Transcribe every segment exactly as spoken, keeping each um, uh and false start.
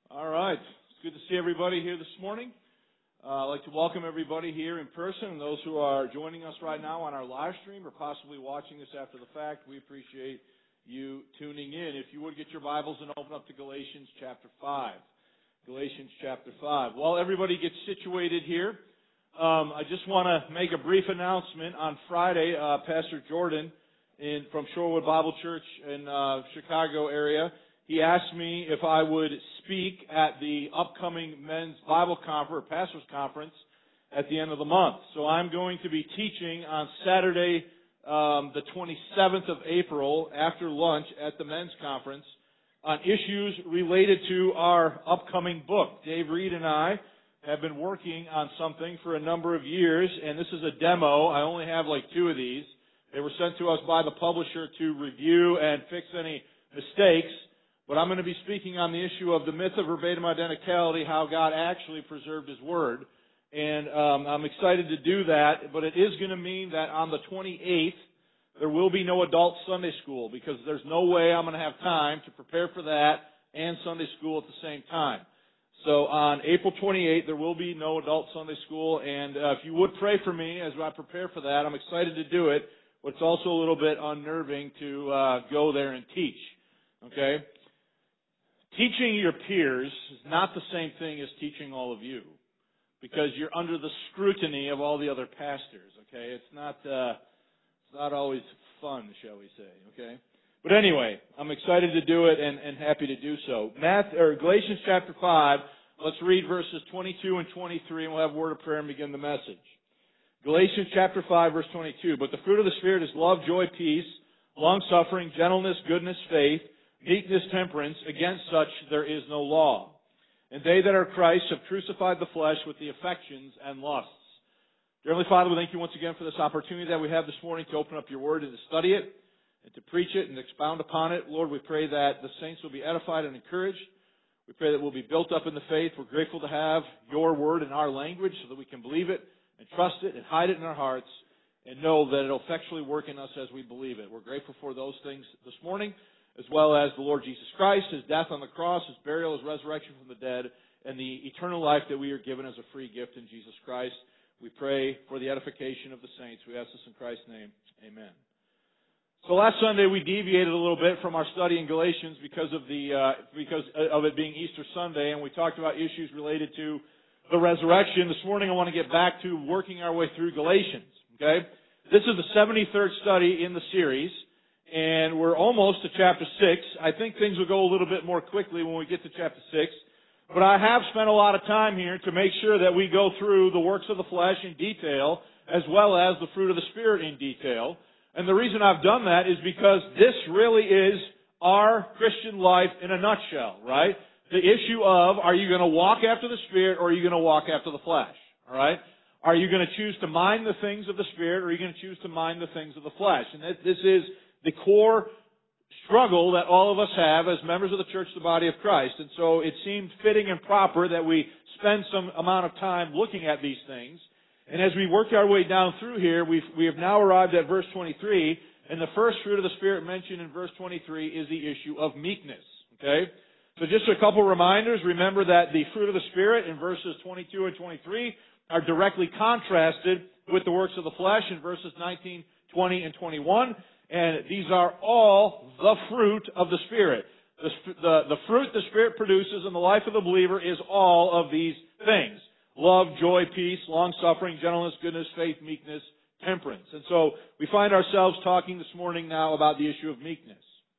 All right. It's good to see everybody here this morning. Uh, I'd like to welcome everybody here in person and those who are joining us right now on our live stream or possibly watching this after the fact. We appreciate you tuning in. If you would get your Bibles and open up to Galatians chapter five. Galatians chapter five. While everybody gets situated here, um, I just want to make a brief announcement. On Friday, uh, Pastor Jordan in, from Shorewood Bible Church in uh, Chicago area, he asked me if I would speak at the upcoming men's Bible conference, or pastors conference, at the end of the month. So I'm going to be teaching on Saturday, um, the twenty-seventh of April, after lunch at the men's conference, on issues related to our upcoming book. Dave Reed and I have been working on something for a number of years, and this is a demo. I only have like two of these. They were sent to us by the publisher to review and fix any mistakes. But I'm going to be speaking on the issue of the myth of verbatim identicality, how God actually preserved His Word. And um, I'm excited to do that, but it is going to mean that on the twenty-eighth, there will be no adult Sunday school, because there's no way I'm going to have time to prepare for that and Sunday school at the same time. So on April twenty-eighth, there will be no adult Sunday school, and uh, if you would pray for me as I prepare for that, I'm excited to do it, but it's also a little bit unnerving to uh, go there and teach. Okay? Teaching your peers is not the same thing as teaching all of you, because you're under the scrutiny of all the other pastors, okay? It's not uh, it's not always fun, shall we say, okay? But anyway, I'm excited to do it and, and happy to do so. Math, or Galatians chapter five, let's read verses twenty-two and twenty-three, and we'll have a word of prayer and begin the message. Galatians chapter five, verse twenty-two, but the fruit of the Spirit is love, joy, peace, long-suffering, gentleness, goodness, faith, meekness, temperance. Against such there is no law. And they that are Christ have crucified the flesh with the affections and lusts. Dear Heavenly Father, we thank you once again for this opportunity that we have this morning to open up your word and to study it and to preach it and expound upon it. Lord, we pray that the saints will be edified and encouraged. We pray that we'll be built up in the faith. We're grateful to have your word in our language so that we can believe it and trust it and hide it in our hearts and know that it'll effectually work in us as we believe it. We're grateful for those things this morning, as well as the Lord Jesus Christ, His death on the cross, His burial, His resurrection from the dead, and the eternal life that we are given as a free gift in Jesus Christ. We pray for the edification of the saints. We ask this in Christ's name. Amen. So last Sunday we deviated a little bit from our study in Galatians because of the uh, because of it being Easter Sunday, and we talked about issues related to the resurrection. This morning I want to get back to working our way through Galatians. Okay, this is the seventy-third study in the series. And we're almost to chapter six. I think things will go a little bit more quickly when we get to chapter six. But I have spent a lot of time here to make sure that we go through the works of the flesh in detail, as well as the fruit of the Spirit in detail. And the reason I've done that is because this really is our Christian life in a nutshell, right? The issue of, are you going to walk after the Spirit or are you going to walk after the flesh? All right? Are you going to choose to mind the things of the Spirit or are you going to choose to mind the things of the flesh? And this is the core struggle that all of us have as members of the church, the body of Christ. And so it seemed fitting and proper that we spend some amount of time looking at these things. And as we work our way down through here, we've, we have now arrived at verse twenty-three, and the first fruit of the Spirit mentioned in verse twenty-three is the issue of meekness. Okay? So just a couple reminders. Remember that the fruit of the Spirit in verses twenty-two and twenty-three are directly contrasted with the works of the flesh in verses nineteen, twenty, and twenty-one. And these are all the fruit of the Spirit. The, the, the fruit the Spirit produces in the life of the believer is all of these things. Love, joy, peace, long-suffering, gentleness, goodness, faith, meekness, temperance. And so we find ourselves talking this morning now about the issue of meekness.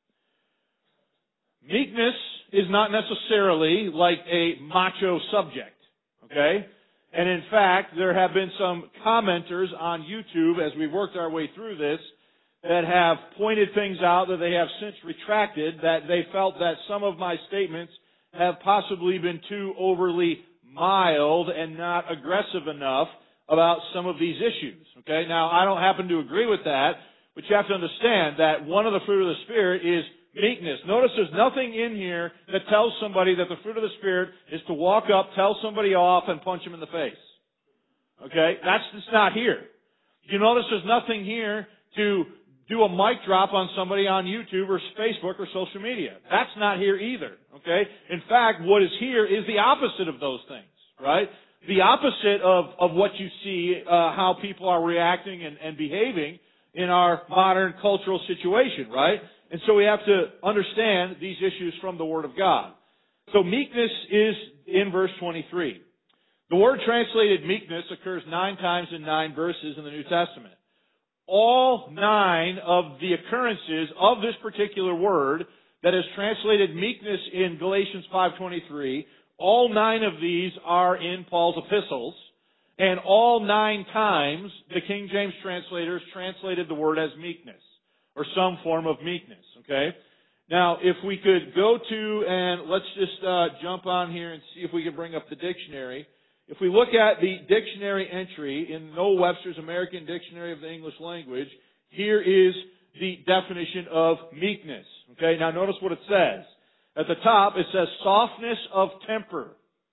Meekness is not necessarily like a macho subject, okay? And in fact, there have been some commenters on YouTube as we've worked our way through this that have pointed things out that they have since retracted, that they felt that some of my statements have possibly been too overly mild and not aggressive enough about some of these issues. Okay, now I don't happen to agree with that, but you have to understand that one of the fruit of the Spirit is meekness. Notice there's nothing in here that tells somebody that the fruit of the Spirit is to walk up, tell somebody off, and punch them in the face. Okay, that's just not here. You notice there's nothing here to do a mic drop on somebody on YouTube or Facebook or social media. That's not here either, okay? In fact, what is here is the opposite of those things, right? The opposite of, of what you see, uh, how people are reacting and, and behaving in our modern cultural situation, right? And so we have to understand these issues from the Word of God. So meekness is in verse twenty-three. The word translated meekness occurs nine times in nine verses in the New Testament. All nine of the occurrences of this particular word that is translated meekness in Galatians five twenty-three, all nine of these are in Paul's epistles, and all nine times the King James translators translated the word as meekness, or some form of meekness, okay? Now, if we could go to, and let's just uh, jump on here and see if we can bring up the dictionary. If we look at the dictionary entry in Noah Webster's American Dictionary of the English Language, here is the definition of meekness. Okay, now notice what it says. At the top, it says softness of temper.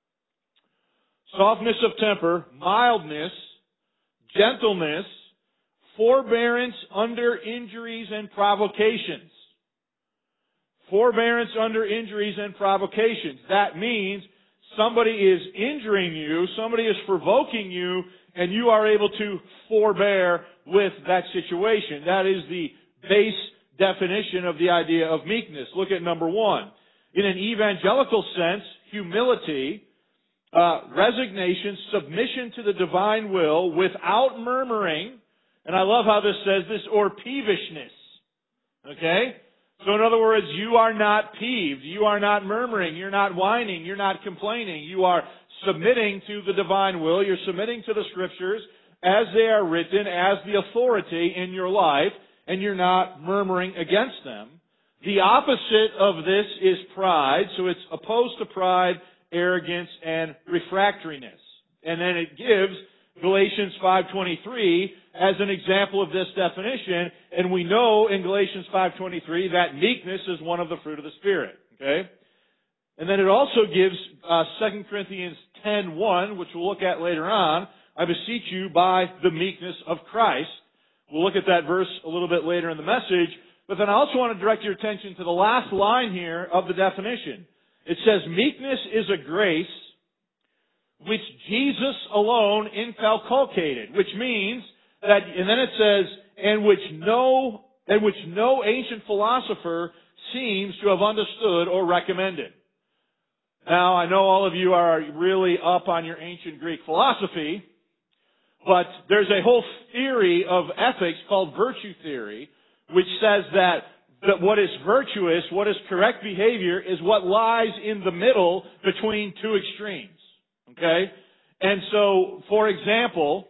Softness of temper, mildness, gentleness, forbearance under injuries and provocations. Forbearance under injuries and provocations. That means somebody is injuring you, somebody is provoking you, and you are able to forbear with that situation. That is the base definition of the idea of meekness. Look at number one. In an evangelical sense, humility, uh, resignation, submission to the divine will without murmuring, and I love how this says this, or peevishness. Okay? So in other words, you are not peeved, you are not murmuring, you're not whining, you're not complaining. You are submitting to the divine will, you're submitting to the Scriptures as they are written, as the authority in your life, and you're not murmuring against them. The opposite of this is pride, so it's opposed to pride, arrogance, and refractoriness. And then it gives Galatians five twenty-three as an example of this definition, and we know in Galatians five twenty-three that meekness is one of the fruit of the Spirit. Okay? And then it also gives uh, Second Corinthians ten one, which we'll look at later on, I beseech you by the meekness of Christ. We'll look at that verse a little bit later in the message, but then I also want to direct your attention to the last line here of the definition. It says, meekness is a grace which Jesus alone inculcated, which means that, and then it says, and which no, and which no ancient philosopher seems to have understood or recommended. Now, I know all of you are really up on your ancient Greek philosophy, but there's a whole theory of ethics called virtue theory, which says that, that what is virtuous, what is correct behavior, is what lies in the middle between two extremes. Okay? And so, for example,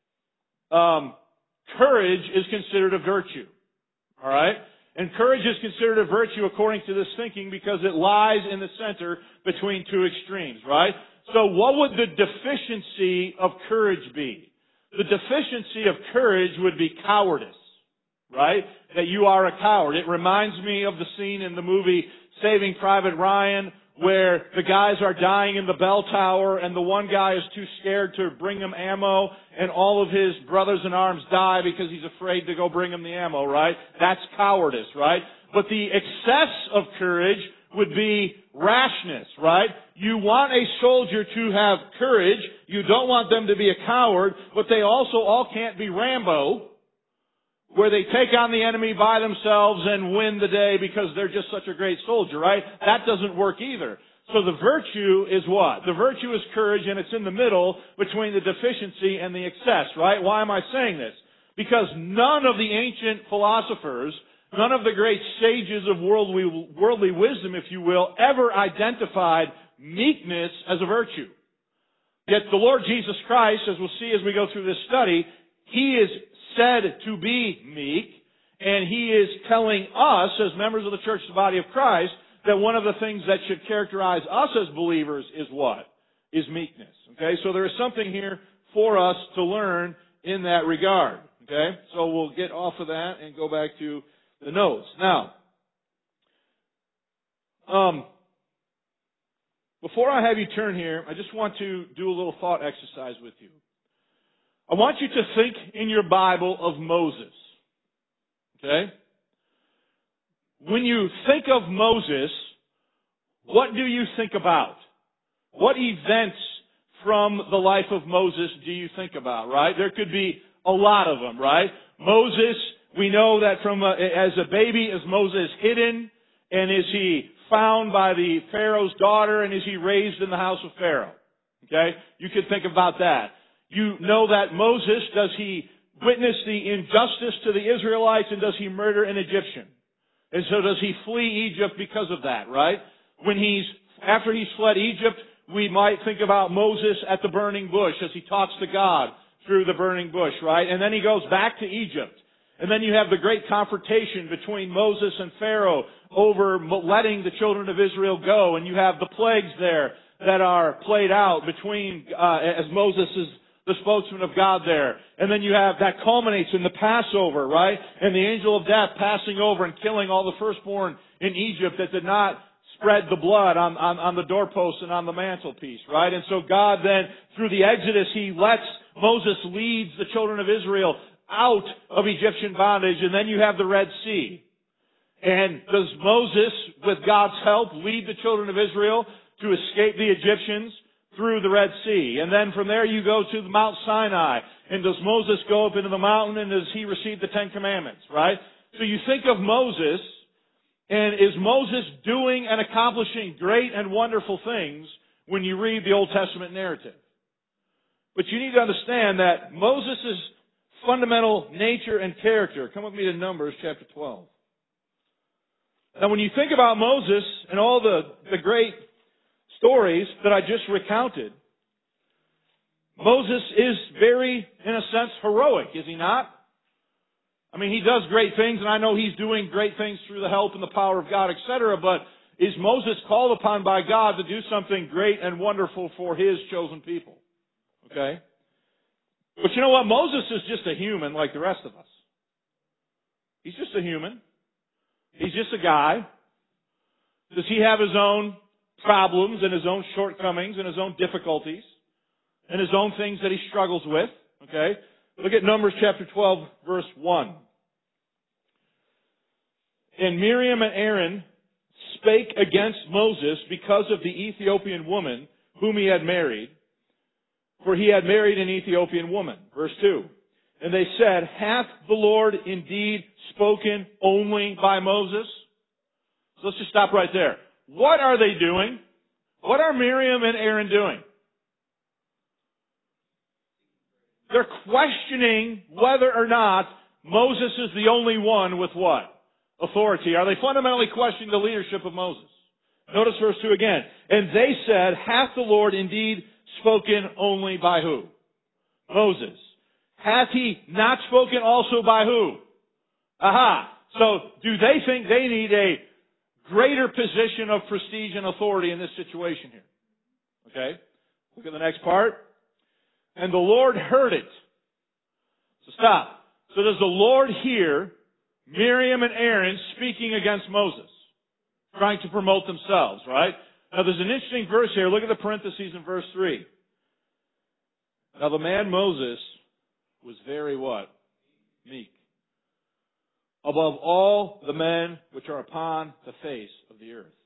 um, courage is considered a virtue. All right? And courage is considered a virtue according to this thinking because it lies in the center between two extremes, right? So what would the deficiency of courage be? The deficiency of courage would be cowardice, right? That you are a coward. It reminds me of the scene in the movie Saving Private Ryan where the guys are dying in the bell tower and the one guy is too scared to bring them ammo and all of his brothers in arms die because he's afraid to go bring them the ammo, right? That's cowardice, right? But the excess of courage would be rashness, right? You want a soldier to have courage. You don't want them to be a coward, but they also all can't be Rambo, where they take on the enemy by themselves and win the day because they're just such a great soldier, right? That doesn't work either. So the virtue is what? The virtue is courage, and it's in the middle between the deficiency and the excess, right? Why am I saying this? Because none of the ancient philosophers, none of the great sages of worldly, worldly wisdom, if you will, ever identified meekness as a virtue. Yet the Lord Jesus Christ, as we'll see as we go through this study, He is said to be meek, and He is telling us as members of the church, the body of Christ, that one of the things that should characterize us as believers is what? Is meekness. Okay, so there is something here for us to learn in that regard. Okay, so we'll get off of that and go back to the notes. Now, um, before I have you turn here, I just want to do a little thought exercise with you. I want you to think in your Bible of Moses. Okay? When you think of Moses, what do you think about? What events from the life of Moses do you think about, right? There could be a lot of them, right? Moses, we know that from a, as a baby, is Moses hidden? And is he found by the Pharaoh's daughter? And is he raised in the house of Pharaoh? Okay? You could think about that. You know that Moses, does he witness the injustice to the Israelites, and does he murder an Egyptian? And so does he flee Egypt because of that, right? When he's, after he's fled Egypt, we might think about Moses at the burning bush as he talks to God through the burning bush, right? And then he goes back to Egypt. And then you have the great confrontation between Moses and Pharaoh over letting the children of Israel go. And you have the plagues there that are played out between, uh, as Moses is the spokesman of God there. And then you have, that culminates in the Passover, right? And the angel of death passing over and killing all the firstborn in Egypt that did not spread the blood on, on, on the doorpost and on the mantelpiece, right? And so God then, through the Exodus, He lets, Moses leads the children of Israel out of Egyptian bondage, and then you have the Red Sea. And does Moses, with God's help, lead the children of Israel to escape the Egyptians through the Red Sea? And then from there you go to the Mount Sinai. And does Moses go up into the mountain, and does he receive the Ten Commandments, right? So you think of Moses, and is Moses doing and accomplishing great and wonderful things when you read the Old Testament narrative? But you need to understand that Moses' fundamental nature and character, come with me to Numbers chapter twelve. Now when you think about Moses and all the, the great stories that I just recounted, Moses is very, in a sense, heroic, is he not? I mean, he does great things, and I know he's doing great things through the help and the power of God, et cetera, but is Moses called upon by God to do something great and wonderful for his chosen people? Okay? But you know what? Moses is just a human like the rest of us. He's just a human. He's just a guy. Does he have his own problems and his own shortcomings and his own difficulties and his own things that he struggles with? Okay? Look at Numbers chapter twelve, verse one. And Miriam and Aaron spake against Moses because of the Ethiopian woman whom he had married, for he had married an Ethiopian woman. Verse two. And they said, hath the Lord indeed spoken only by Moses? So let's just stop right there. What are they doing? What are Miriam and Aaron doing? They're questioning whether or not Moses is the only one with what? Authority. Are they fundamentally questioning the leadership of Moses? Notice verse two again. And they said, hath the Lord indeed spoken only by who? Moses. Hath he not spoken also by who? Aha. So do they think they need a greater position of prestige and authority in this situation here? Okay. Look at the next part. And the Lord heard it. So stop. So does the Lord hear Miriam and Aaron speaking against Moses, trying to promote themselves, right? Now there's an interesting verse here. Look at the parentheses in verse three. Now the man Moses was very what? Meek. Above all the men which are upon the face of the earth.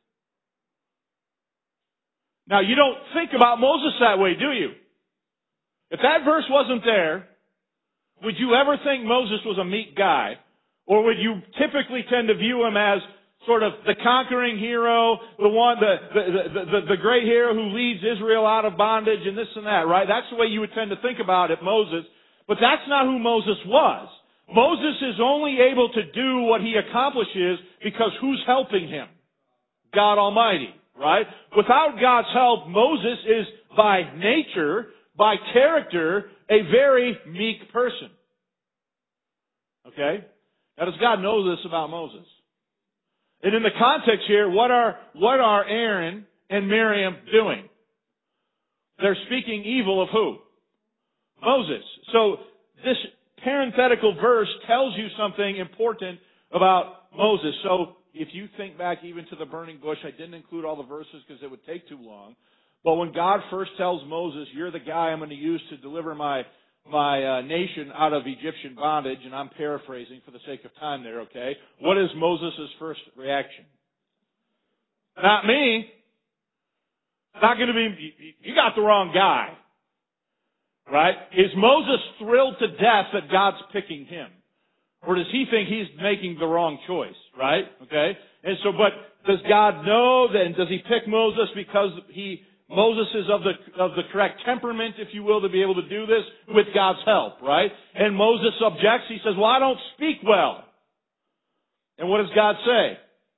Now you don't think about Moses that way, do you? If that verse wasn't there, would you ever think Moses was a meek guy? Or would you typically tend to view him as sort of the conquering hero, the one, the, the, the, the, the great hero who leads Israel out of bondage and this and that, right? That's the way you would tend to think about it, Moses. But that's not who Moses was. Moses is only able to do what he accomplishes because who's helping him? God Almighty, right? Without God's help, Moses is by nature, by character, a very meek person. Okay? Now does God know this about Moses? And in the context here, what are, what are Aaron and Miriam doing? They're speaking evil of who? Moses. So this parenthetical verse tells you something important about Moses. So if you think back even to the burning bush, I didn't include all the verses because it would take too long. But when God first tells Moses, you're the guy I'm going to use to deliver my, my uh, nation out of Egyptian bondage, and I'm paraphrasing for the sake of time there, okay? What is Moses' first reaction? Not me. It's not going to be, you got the wrong guy. Right? Is Moses thrilled to death that God's picking him? Or does he think he's making the wrong choice? Right? Okay? And so, but does God know that, and does he pick Moses because he, Moses is of the, of the correct temperament, if you will, to be able to do this with God's help? Right? And Moses objects. He says, well, I don't speak well. And what does God say?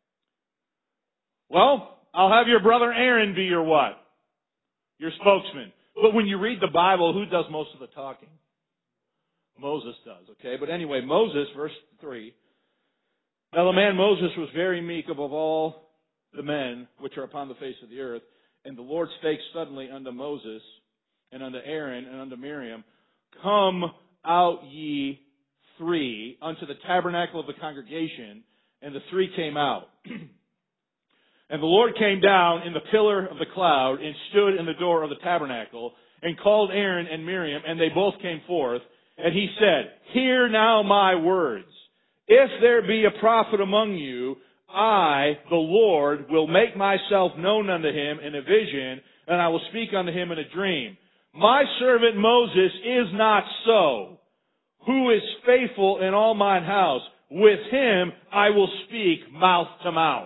Well, I'll have your brother Aaron be your what? Your spokesman. But when you read the Bible, who does most of the talking? Moses does, okay? But anyway, Moses, verse three. Now the man Moses was very meek above all the men which are upon the face of the earth. And the Lord spake suddenly unto Moses, and unto Aaron, and unto Miriam, Come out ye three unto the tabernacle of the congregation. And the three came out. And the Lord came down in the pillar of the cloud and stood in the door of the tabernacle and called Aaron and Miriam, and they both came forth. And he said, Hear now my words. If there be a prophet among you, I, the Lord, will make myself known unto him in a vision, and I will speak unto him in a dream. My servant Moses is not so, who is faithful in all mine house. With him I will speak mouth to mouth.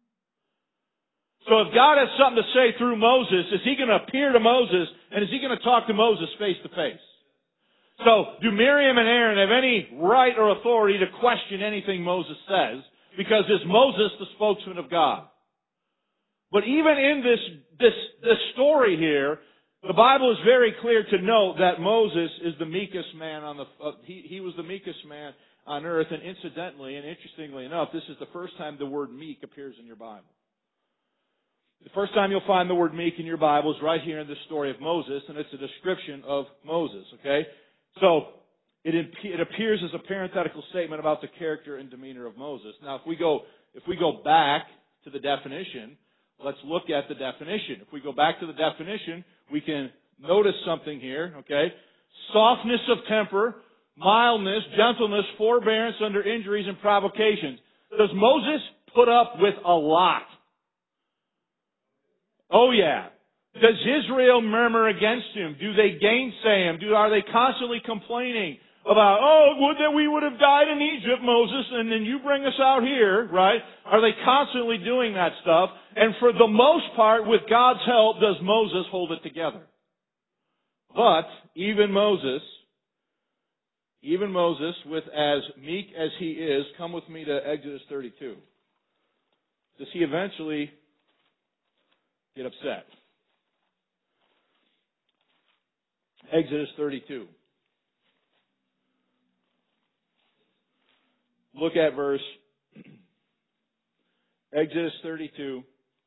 So if God has something to say through Moses, is he going to appear to Moses, and is he going to talk to Moses face to face? So, do Miriam and Aaron have any right or authority to question anything Moses says? Because is Moses the spokesman of God? But even in this, this, this story here, the Bible is very clear to note that Moses is the meekest man on the, uh, he, he was the meekest man on earth, and incidentally and interestingly enough, this is the first time the word meek appears in your Bible. The first time you'll find the word meek in your Bible is right here in this story of Moses, and it's a description of Moses, okay? So, it, it appears as a parenthetical statement about the character and demeanor of Moses. Now, if we go, if we go back to the definition, let's look at the definition. If we go back to the definition, we can notice something here, okay? Softness of temper, mildness, gentleness, forbearance under injuries and provocations. Does Moses put up with a lot? Oh yeah. Does Israel murmur against him? Do they gainsay him? Do, are they constantly complaining about, oh, would that we would have died in Egypt, Moses, and then you bring us out here, right? Are they constantly doing that stuff? And for the most part, with God's help, does Moses hold it together? But, even Moses, even Moses, with as meek as he is, come with me to Exodus thirty-two. Does he eventually get upset? Exodus thirty-two. Look at verse, Exodus thirty-two.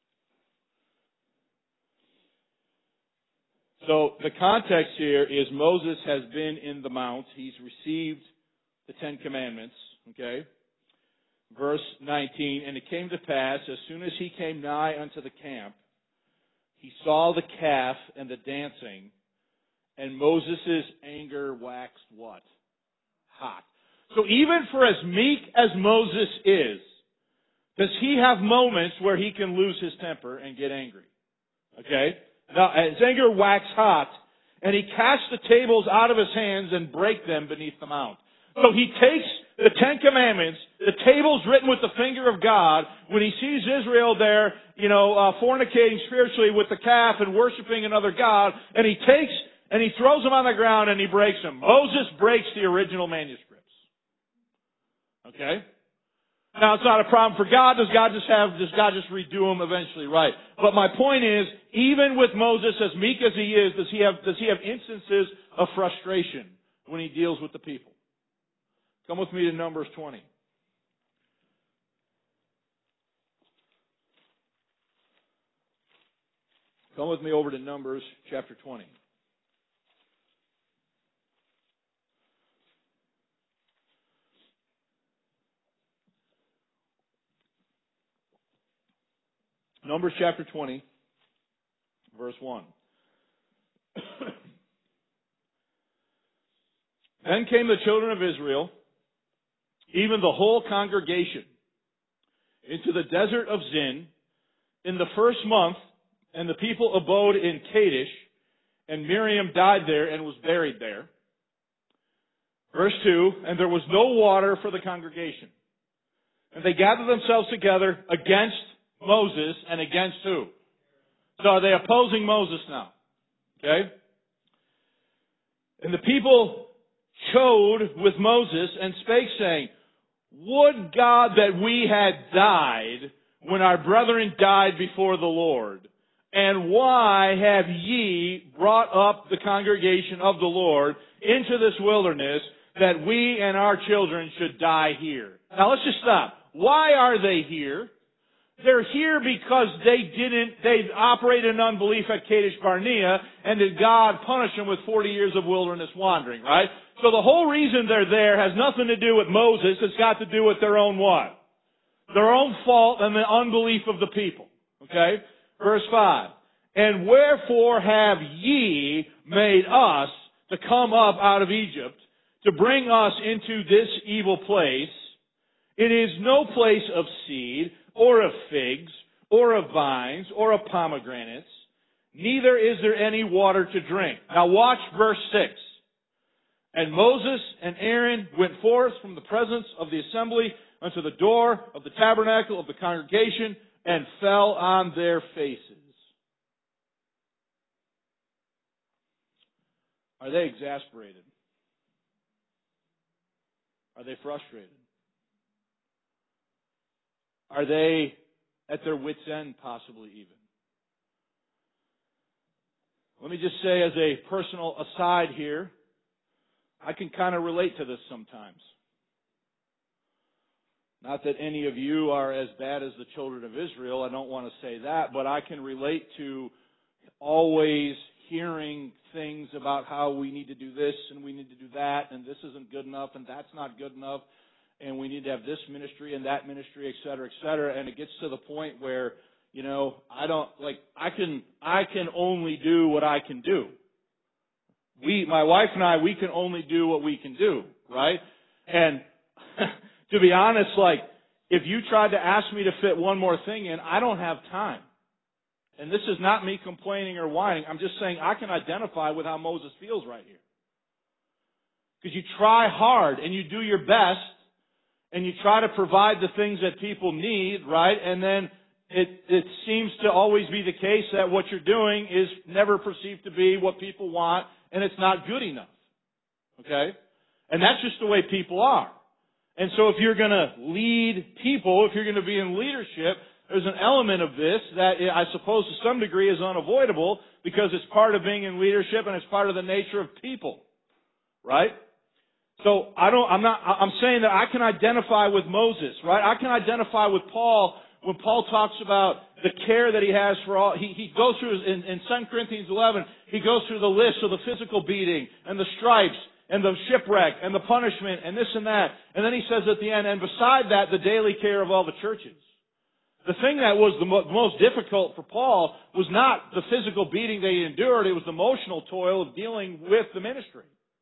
So the context here is Moses has been in the mount. He's received the Ten Commandments, okay? Verse nineteen, and it came to pass, as soon as he came nigh unto the camp, he saw the calf and the dancing, and Moses' anger waxed what? Hot. So even for as meek as Moses is, does he have moments where he can lose his temper and get angry? Okay? Now, his anger waxed hot, and he cast the tables out of his hands and brake them beneath the mount. So he takes the Ten Commandments, the tables written with the finger of God, when he sees Israel there, you know, uh, fornicating spiritually with the calf and worshiping another god, and he takes and he throws them on the ground and he breaks them. Moses breaks the original manuscripts. Okay? Now, it's not a problem for God. Does God just have, does God just redo them eventually? Right. But my point is, even with Moses, as meek as he is, does he have, does he have instances of frustration when he deals with the people? Come with me to Numbers twenty. Come with me over to Numbers chapter twenty. Numbers chapter twenty, verse one. Then came the children of Israel, even the whole congregation, into the desert of Zin in the first month, and the people abode in Kadesh, and Miriam died there and was buried there. Verse two, and there was no water for the congregation. And they gathered themselves together against Moses and against who? So are they opposing Moses now? Okay? And the people chode with Moses and spake, saying, Would God that we had died when our brethren died before the Lord. And why have ye brought up the congregation of the Lord into this wilderness, that we and our children should die here? Now let's just stop. Why are they here? They're here because they didn't, they operated in unbelief at Kadesh Barnea, and that God punished them with forty years of wilderness wandering, right? So the whole reason they're there has nothing to do with Moses. It's got to do with their own what? Their own fault and the unbelief of the people. Okay? Verse five. And wherefore have ye made us to come up out of Egypt, to bring us into this evil place? It is no place of seed, or of figs, or of vines, or of pomegranates, neither is there any water to drink. Now watch verse six. And Moses and Aaron went forth from the presence of the assembly unto the door of the tabernacle of the congregation, and fell on their faces. Are they exasperated? Are they frustrated? Are they at their wits' end, possibly even? Let me just say as a personal aside here, I can kind of relate to this sometimes. Not that any of you are as bad as the children of Israel, I don't want to say that, but I can relate to always hearing things about how we need to do this and we need to do that, and this isn't good enough and that's not good enough, and we need to have this ministry and that ministry, et cetera, et cetera. And it gets to the point where, you know, I don't, like, I can, I can only do what I can do. We, my wife and I, we can only do what we can do, right? And to be honest, like, if you tried to ask me to fit one more thing in, I don't have time. And this is not me complaining or whining. I'm just saying I can identify with how Moses feels right here. Because you try hard and you do your best and you try to provide the things that people need, right? And then it, it seems to always be the case that what you're doing is never perceived to be what people want, and it's not good enough. Okay? And that's just the way people are. And so if you're going to lead people, if you're going to be in leadership, there's an element of this that I suppose to some degree is unavoidable because it's part of being in leadership and it's part of the nature of people. Right? So I don't, I'm not, I'm saying that I can identify with Moses, right? I can identify with Paul when Paul talks about the care that he has for all. He, he goes through, in, in Second Corinthians eleven, he goes through the list of the physical beating and the stripes and the shipwreck and the punishment and this and that. And then he says at the end, and beside that, the daily care of all the churches. The thing that was the mo- most difficult for Paul was not the physical beating that he endured, it was the emotional toil of dealing with the ministry.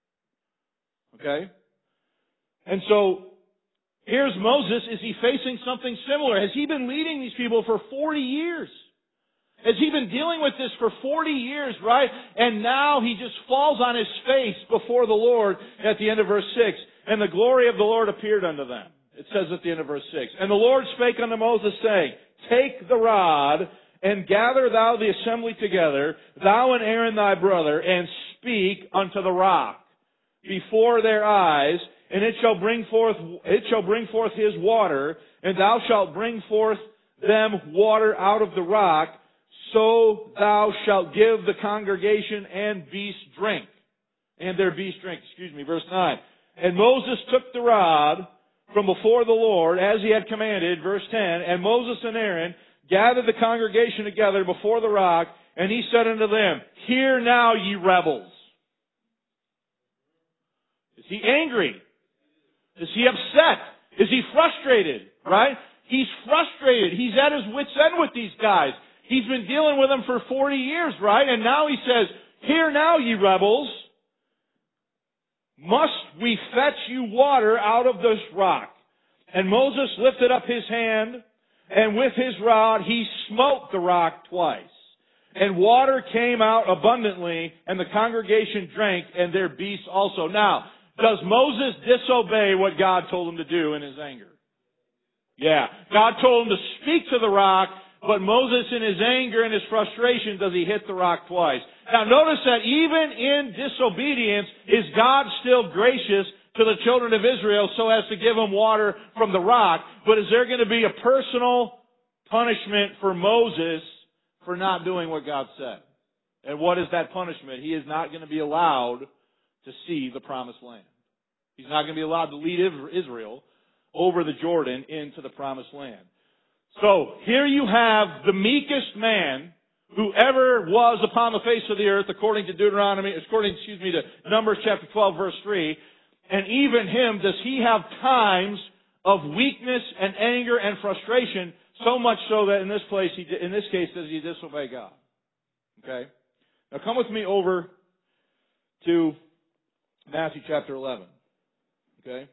Okay? And so, here's Moses. Is he facing something similar? Has he been leading these people for forty years? Has he been dealing with this for forty years, right? And now he just falls on his face before the Lord at the end of verse six. And the glory of the Lord appeared unto them. It says at the end of verse six. And the Lord spake unto Moses, saying, Take the rod, and gather thou the assembly together, thou and Aaron thy brother, and speak unto the rock before their eyes, and it shall bring forth, it shall bring forth his water, and thou shalt bring forth them water out of the rock, so thou shalt give the congregation and beast drink. And their beast drink, excuse me, verse nine. And Moses took the rod from before the Lord, as he had commanded, verse ten, and Moses and Aaron gathered the congregation together before the rock, and he said unto them, Hear now, ye rebels. Is he angry? Is he upset? Is he frustrated? Right? He's frustrated. He's at his wit's end with these guys. He's been dealing with them for forty years, right? And now he says, Hear now, ye rebels. must we fetch you water out of this rock? And Moses lifted up his hand, and with his rod he smote the rock twice. And water came out abundantly, and the congregation drank, and their beasts also. Now, does Moses disobey what God told him to do in his anger? Yeah. God told him to speak to the rock, but Moses in his anger and his frustration, does he hit the rock twice? Now notice that even in disobedience, is God still gracious to the children of Israel so as to give them water from the rock? But is there going to be a personal punishment for Moses for not doing what God said? And what is that punishment? He is not going to be allowed to see the promised land. He's not going to be allowed to lead Israel over the Jordan into the promised land. So, here you have the meekest man who ever was upon the face of the earth, according to Deuteronomy, according, excuse me, to Numbers chapter twelve, verse three. And even him, does he have times of weakness and anger and frustration, so much so that in this place, he, in this case, does he disobey God? Okay? Now come with me over to Matthew chapter eleven. Okay?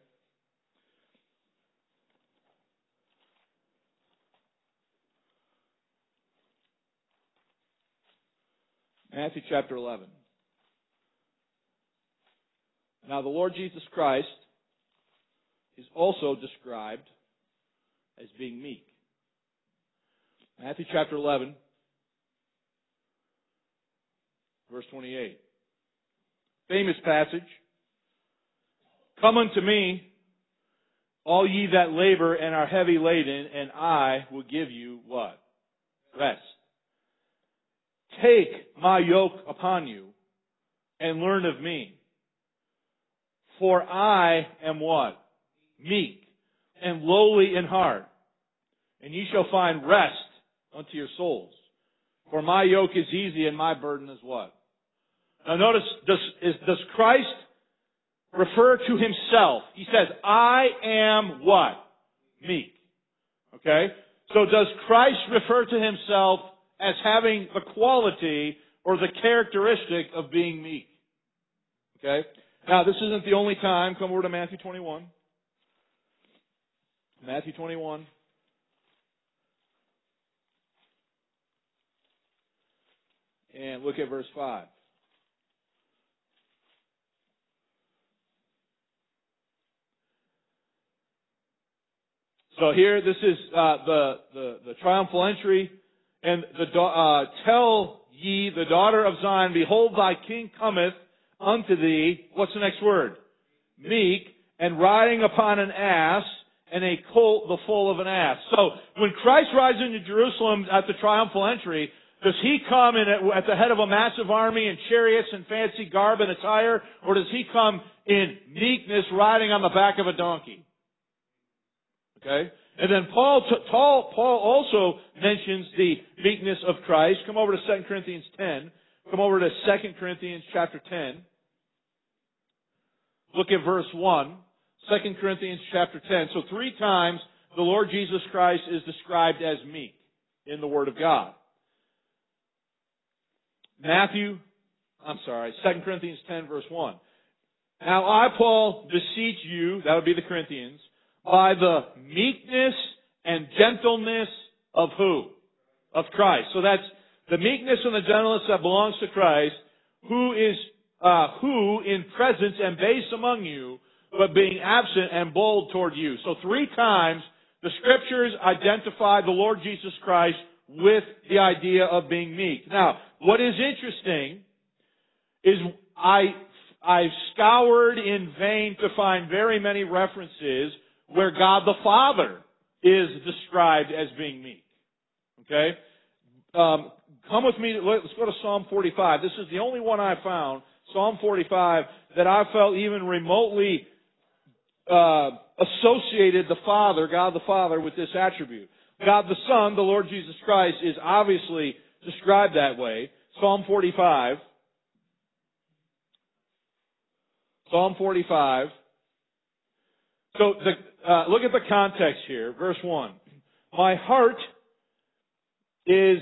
Matthew chapter eleven. Now the Lord Jesus Christ is also described as being meek. Matthew chapter eleven, verse twenty-eight. Famous passage. Come unto me, all ye that labor and are heavy laden, and I will give you what? Rest. Take my yoke upon you, and learn of me. For I am what? Meek, and lowly in heart. And ye shall find rest unto your souls. For my yoke is easy, and my burden is what? Now notice, does, is, does Christ refer to himself? He says, I am what? Meek. Okay? So does Christ refer to himself as having the quality or the characteristic of being meek? Okay? Now, this isn't the only time. Come over to Matthew twenty-one. Matthew twenty-one. And look at verse five. So here, this is uh, the, the the triumphal entry, and the uh, tell ye the daughter of Zion, behold, thy king cometh unto thee. What's the next word? Meek, and riding upon an ass, and a colt the foal of an ass. So when Christ rides into Jerusalem at the triumphal entry, does he come in at, at the head of a massive army in chariots and fancy garb and attire, or does he come in meekness, riding on the back of a donkey? Okay? And then Paul, Paul, Paul also mentions the meekness of Christ. Come over to Second Corinthians ten. Come over to Second Corinthians chapter ten. Look at verse one. Second Corinthians chapter ten. So three times the Lord Jesus Christ is described as meek in the Word of God. Matthew, I'm sorry, Second Corinthians ten verse one. Now I, Paul, beseech you, that would be the Corinthians, by the meekness and gentleness of who? Of Christ. So that's the meekness and the gentleness that belongs to Christ, who is, uh, who in presence and base among you, but being absent and bold toward you. So three times the Scriptures identify the Lord Jesus Christ with the idea of being meek. Now, what is interesting is I, I've scoured in vain to find very many references where God the Father is described as being meek. Okay? Um, come with me, let's go to Psalm forty-five. This is the only one I found, Psalm forty-five, that I felt even remotely uh, associated the Father, God the Father, with this attribute. God the Son, the Lord Jesus Christ, is obviously described that way. Psalm forty-five. Psalm forty-five. So the, uh, look at the context here. Verse one. My heart is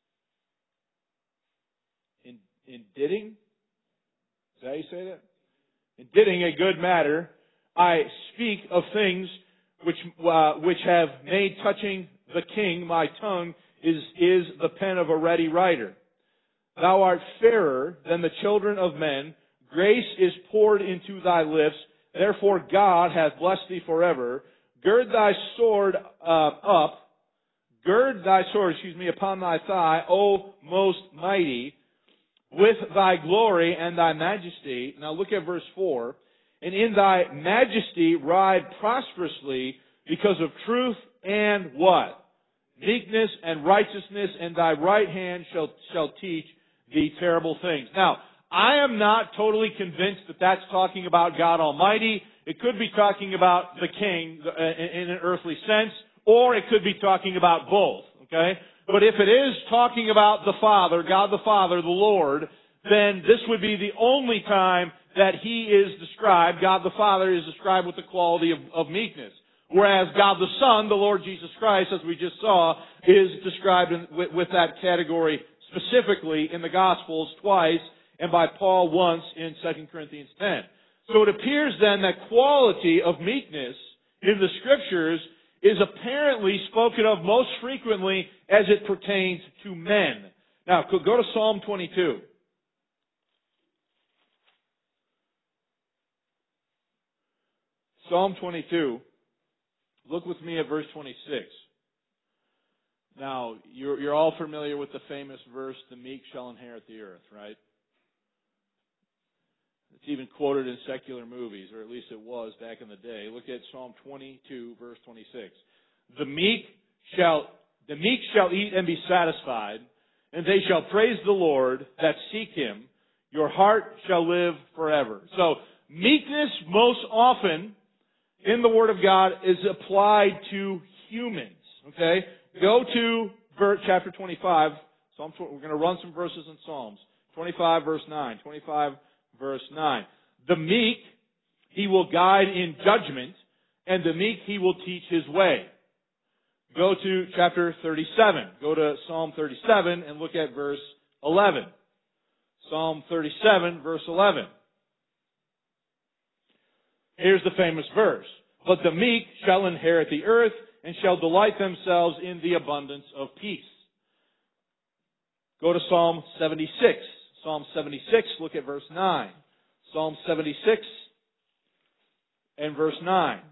in, in didding. Is that how you say that? in bidding a good matter, I speak of things which uh, which have made touching the king. My tongue is is the pen of a ready writer. Thou art fairer than the children of men. Grace is poured into thy lips. Therefore God hath blessed thee forever. Gird thy sword uh, up. Gird thy sword, excuse me, upon thy thigh, O most mighty, with thy glory and thy majesty. Now look at verse four. And in thy majesty ride prosperously because of truth and what? Meekness and righteousness, and thy right hand shall, shall teach thee terrible things. Now, I am not totally convinced that that's talking about God Almighty. It could be talking about the king in an earthly sense, or it could be talking about both, okay? But if it is talking about the Father, God the Father, the Lord, then this would be the only time that He is described, God the Father is described with the quality of, of meekness. Whereas God the Son, the Lord Jesus Christ, as we just saw, is described in, with, with that category specifically in the Gospels twice, and by Paul once in Second Corinthians ten. So it appears then that quality of meekness in the Scriptures is apparently spoken of most frequently as it pertains to men. Now, go to Psalm twenty-two. Psalm twenty-two. Look with me at verse twenty-six. Now, you're, you're all familiar with the famous verse, the meek shall inherit the earth, right? It's even quoted in secular movies, or at least it was back in the day. Look at Psalm twenty-two, verse twenty-six. The meek shall, the meek shall eat and be satisfied, and they shall praise the Lord that seek Him. Your heart shall live forever. So, meekness most often in the Word of God is applied to humans. Okay? Go to verse, chapter twenty-five. Psalm, we're going to run some verses in Psalms. twenty-five, verse nine. twenty-five, verse nine. The meek He will guide in judgment, and the meek He will teach his way. Go to chapter thirty-seven. Go to Psalm thirty-seven and look at verse eleven. Psalm thirty-seven, verse eleven. Here's the famous verse. But the meek shall inherit the earth and shall delight themselves in the abundance of peace. Go to Psalm seventy-six. Psalm seventy-six, look at verse nine. Psalm seventy-six and verse nine.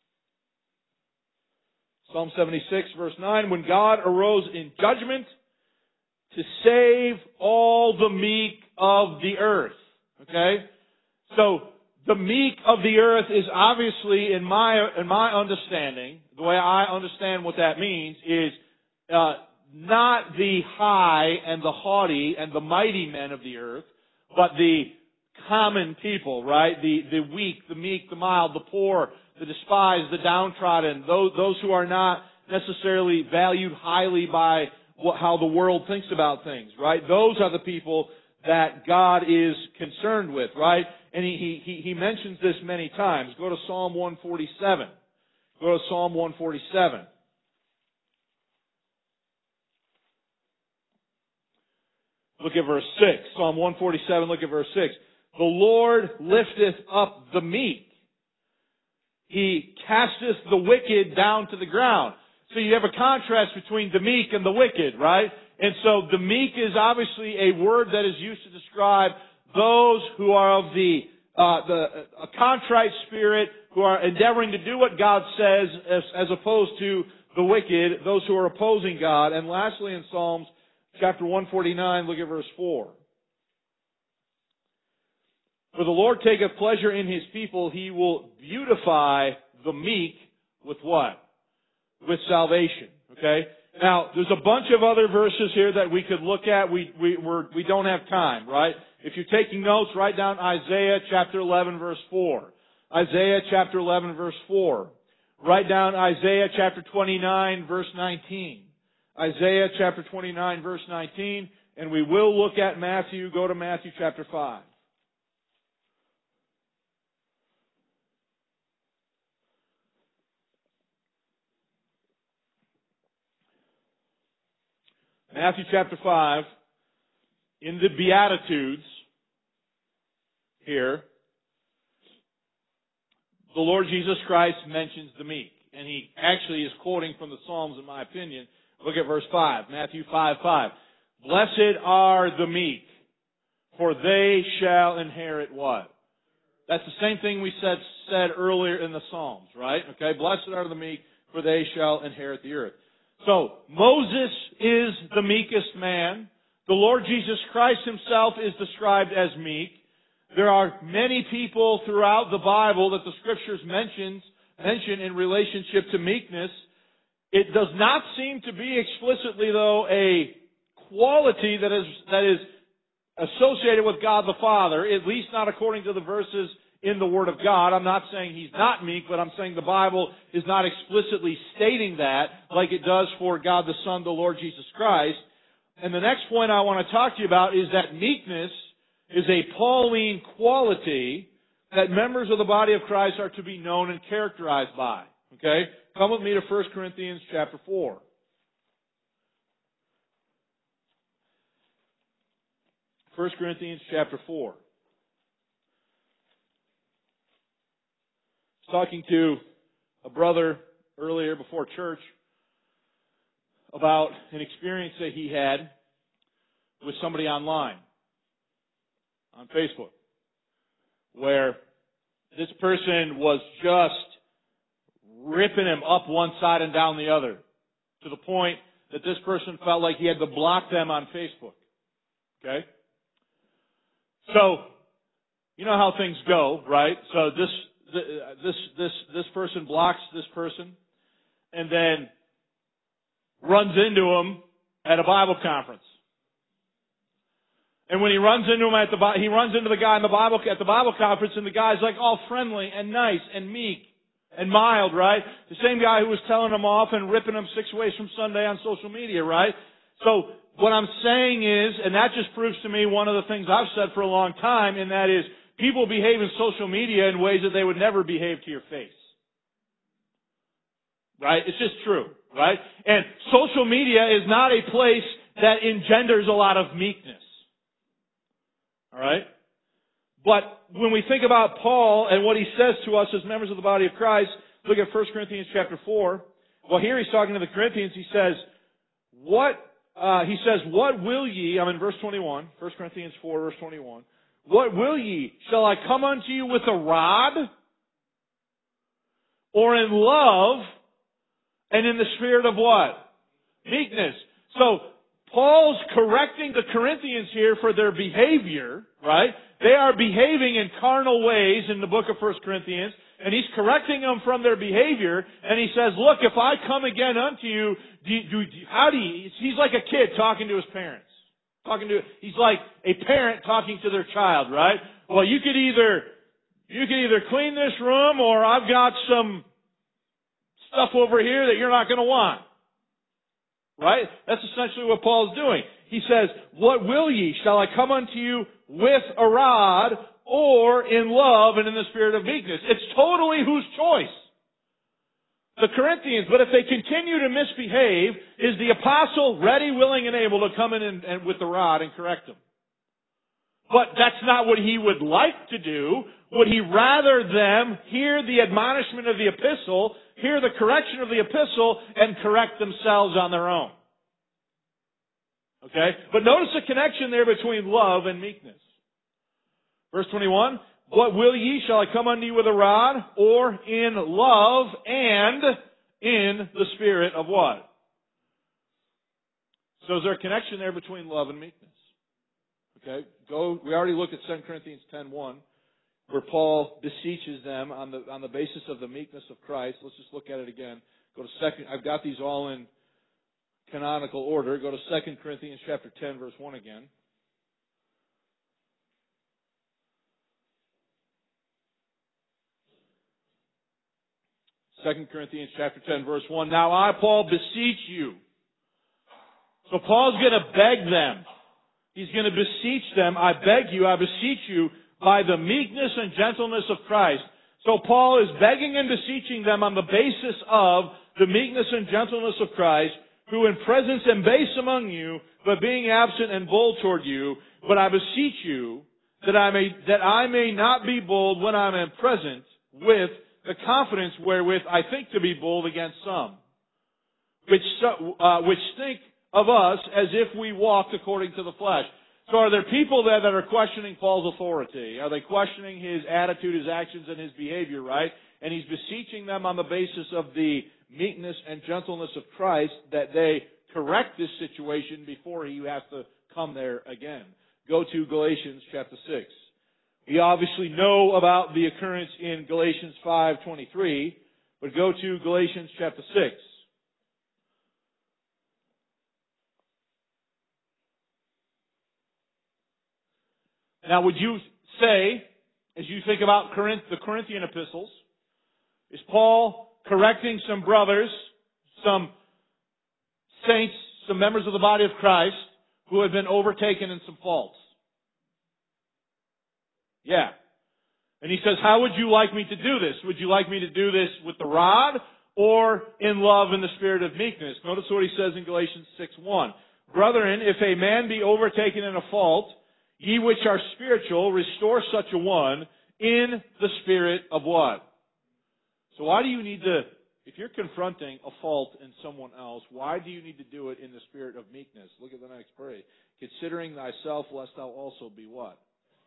Psalm seventy-six, verse nine. When God arose in judgment to save all the meek of the earth. Okay? So, the meek of the earth is obviously, in my in my understanding, the way I understand what that means is uh, not the high and the haughty and the mighty men of the earth, but the common people, right? The the weak, the meek, the mild, the poor, the despised, the downtrodden, those those who are not necessarily valued highly by what, how the world thinks about things, right? Those are the people that God is concerned with, right? And he, he, he mentions this many times. Go to Psalm one forty-seven. Go to Psalm one forty-seven. Look at verse six. Psalm one forty-seven, look at verse six. The Lord lifteth up the meek. He casteth the wicked down to the ground. So you have a contrast between the meek and the wicked, right? And so the meek is obviously a word that is used to describe those who are of the uh, the a contrite spirit, who are endeavoring to do what God says, as, as opposed to the wicked, those who are opposing God. And lastly, in Psalms chapter one forty-nine, look at verse four. For the Lord taketh pleasure in His people; He will beautify the meek with what? With salvation. Okay? Now, there's a bunch of other verses here that we could look at. We, we, we're, we don't have time, right? If you're taking notes, write down Isaiah chapter eleven, verse four. Isaiah chapter eleven, verse four. Write down Isaiah chapter twenty-nine, verse nineteen. Isaiah chapter twenty-nine, verse nineteen. And we will look at Matthew. Go to Matthew chapter five. Matthew chapter five, in the Beatitudes, here, the Lord Jesus Christ mentions the meek. And he actually is quoting from the Psalms, in my opinion. Look at verse five, Matthew five five. Blessed are the meek, for they shall inherit what? That's the same thing we said, said earlier in the Psalms, right? Okay, blessed are the meek, for they shall inherit the earth. So, Moses is the meekest man. The Lord Jesus Christ himself is described as meek. There are many people throughout the Bible that the Scriptures mentions, mention in relationship to meekness. It does not seem to be explicitly, though, a quality that is, that is associated with God the Father, at least not according to the verses in the Word of God. I'm not saying He's not meek, but I'm saying the Bible is not explicitly stating that like it does for God the Son, the Lord Jesus Christ. And the next point I want to talk to you about is that meekness is a Pauline quality that members of the body of Christ are to be known and characterized by. Okay? Come with me to First Corinthians chapter four. First Corinthians chapter four. I was talking to a brother earlier before church about an experience that he had with somebody online, on Facebook, where this person was just ripping him up one side and down the other, to the point that this person felt like he had to block them on Facebook. Okay? So, you know how things go, right? So this this this this person blocks this person, and then runs into him at a Bible conference. And when he runs into him at the he runs into the guy in the Bible at the Bible conference, and the guy's like all friendly and nice and meek and mild, right? The same guy who was telling him off and ripping him six ways from Sunday on social media, right? So what I'm saying is, and that just proves to me one of the things I've said for a long time, and that is people behave in social media in ways that they would never behave to your face. Right? It's just true, right? And social media is not a place that engenders a lot of meekness. All right? But when we think about Paul and what he says to us as members of the body of Christ, look at First Corinthians chapter four. Well, here he's talking to the Corinthians. He says, what, uh, he says, what will ye, I'm in verse twenty-one, First Corinthians four, verse twenty-one. What will ye? Shall I come unto you with a rod? Or in love? And in the spirit of what? Meekness. So, Paul's correcting the Corinthians here for their behavior, right? They are behaving in carnal ways in the book of First Corinthians, and he's correcting them from their behavior, and he says, look, if I come again unto you, do you, do you, how do you, he's like a kid talking to his parents. Talking to, he's like a parent talking to their child, right? Well, you could either, you could either clean this room, or I've got some stuff over here that you're not going to want. Right? That's essentially what Paul's doing. He says, what will ye? Shall I come unto you with a rod, or in love and in the spirit of meekness? It's totally whose choice? The Corinthians. But if they continue to misbehave, is the apostle ready, willing, and able to come in and, and with the rod and correct them? But that's not what he would like to do. Would he rather them hear the admonishment of the epistle, hear the correction of the epistle, and correct themselves on their own? Okay? But notice the connection there between love and meekness. Verse twenty-one, what will ye? Shall I come unto you with a rod, or in love and in the spirit of what? So is there a connection there between love and meekness? Okay, go. We already looked at Second Corinthians ten one, where Paul beseeches them on the on the basis of the meekness of Christ. Let's just look at it again. Go to second. I've got these all in canonical order. Go to Second Corinthians chapter ten, verse one again. Second Corinthians chapter ten, verse one. Now I, Paul, beseech you. So Paul's going to beg them. He's going to beseech them. I beg you, I beseech you, by the meekness and gentleness of Christ. So Paul is begging and beseeching them on the basis of the meekness and gentleness of Christ, who in presence am base among you, but being absent and bold toward you. But I beseech you that I may that I may not be bold when I am present with the confidence wherewith I think to be bold against some, which, uh, which think of us as if we walked according to the flesh. So are there people there that are questioning Paul's authority? Are they questioning his attitude, his actions, and his behavior, right? And he's beseeching them on the basis of the meekness and gentleness of Christ that they correct this situation before he has to come there again. Go to Galatians chapter six. We obviously know about the occurrence in Galatians five twenty-three, but go to Galatians chapter six. Now, would you say, as you think about Corinth, the Corinthian epistles, is Paul correcting some brothers, some saints, some members of the body of Christ who have been overtaken in some faults? Yeah. And he says, how would you like me to do this? Would you like me to do this with the rod or in love and the spirit of meekness? Notice what he says in Galatians six one. Brethren, if a man be overtaken in a fault, ye which are spiritual, restore such a one in the spirit of what? So why do you need to, if you're confronting a fault in someone else, why do you need to do it in the spirit of meekness? Look at the next phrase. Considering thyself, lest thou also be what?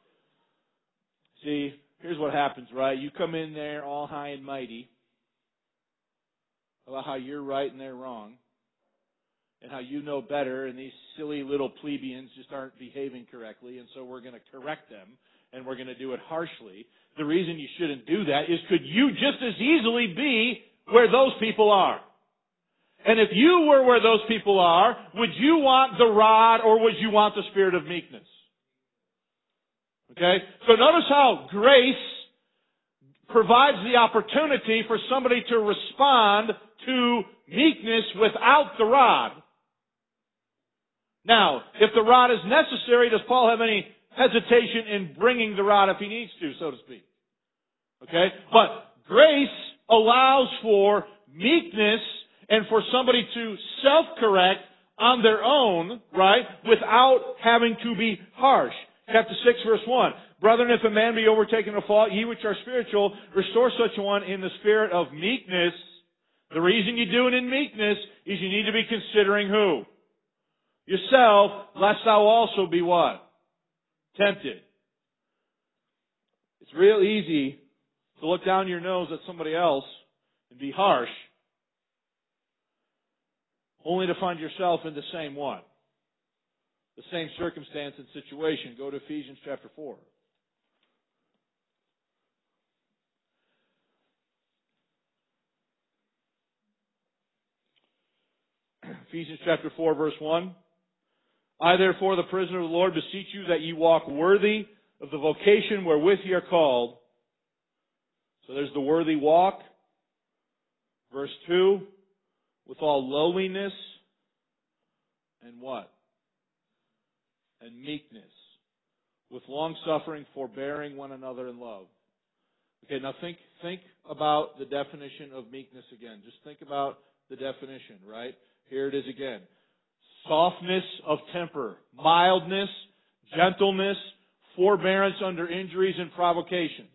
See, here's what happens, right? You come in there all high and mighty about how you're right and they're wrong, and how you know better, and these silly little plebeians just aren't behaving correctly, and so we're going to correct them, and we're going to do it harshly. The reason you shouldn't do that is could you just as easily be where those people are? And if you were where those people are, would you want the rod or would you want the spirit of meekness? Okay? So notice how grace provides the opportunity for somebody to respond to meekness without the rod. Now, if the rod is necessary, does Paul have any hesitation in bringing the rod if he needs to, so to speak? Okay? But grace allows for meekness and for somebody to self-correct on their own, right, without having to be harsh. Chapter six, verse one. Brethren, if a man be overtaken in a fault, ye which are spiritual, restore such a one in the spirit of meekness. The reason you do it in meekness is you need to be considering who? Yourself, lest thou also be what? Tempted. It's real easy to look down your nose at somebody else and be harsh, only to find yourself in the same one. The same circumstance and situation. Go to Ephesians chapter four. Ephesians chapter four, verse one. I therefore, the prisoner of the Lord, beseech you that ye walk worthy of the vocation wherewith ye are called. So there's the worthy walk. Verse two. With all lowliness and what? And meekness. With long-suffering, forbearing one another in love. Okay, now think, think about the definition of meekness again. Just think about the definition, right? Here it is again. Softness of temper, mildness, gentleness, forbearance under injuries and provocations.